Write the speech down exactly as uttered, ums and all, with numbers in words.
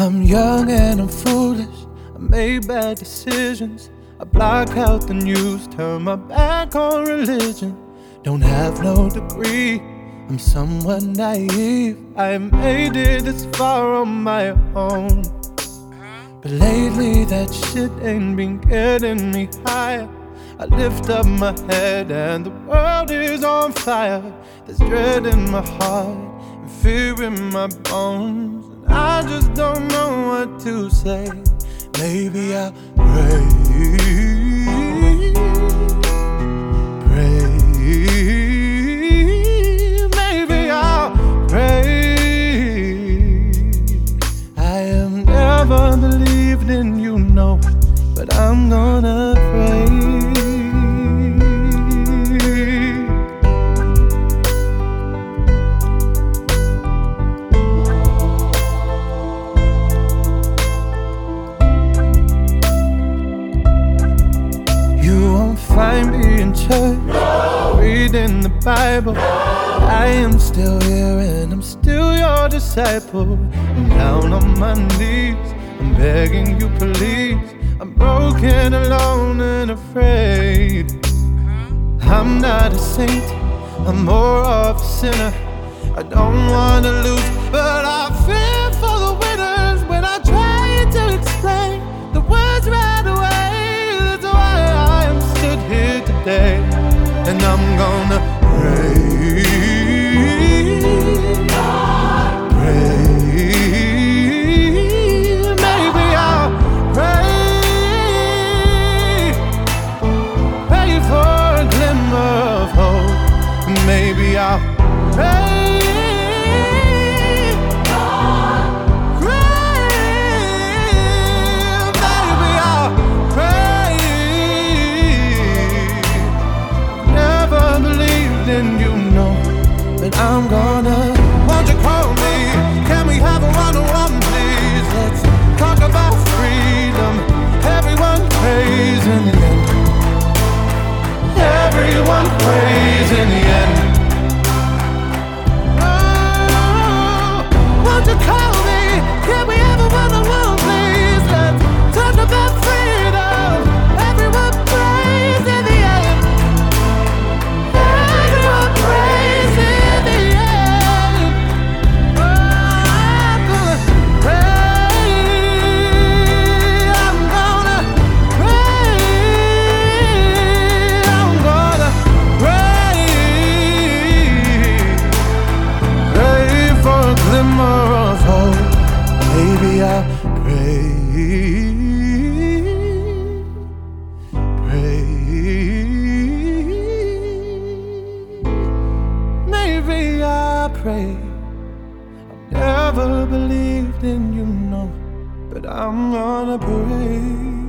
I'm young and I'm foolish, I made bad decisions. I block out the news, turn my back on religion. Don't have no degree, I'm somewhat naive. I made it this far on my own, but lately that shit ain't been getting me higher. I lift up my head and the world is on fire. There's dread in my heart and fear in my bones, and I just don't know what to say. Maybe I'll pray, pray. Maybe I'll pray. I have never believed in you, no, but I'm gonna pray. Find me in church, no. Reading the Bible, no. I am still here and I'm still your disciple. I'm down on my knees, I'm begging you please. I'm broken, alone and afraid. I'm not a saint, I'm more of a sinner. I don't wanna lose, but I fear for the winners. When I try to explain the words right away, here today, and I'm gonna pray, pray. Maybe I'll pray, pray for a glimmer of hope. Maybe I'll pray. I'm gonna, won't you call me? Can we have a one-on-one, please? Let's talk about freedom. Everyone prays in the end. Everyone prays in the end. Oh, won't you call me? Can we have a one-on-one, please? Let's talk about freedom. Everyone prays in the end. Everyone prays in the end. Maybe I'll pray, pray. Maybe I'll pray. I've never believed in you, no, but I'm gonna pray.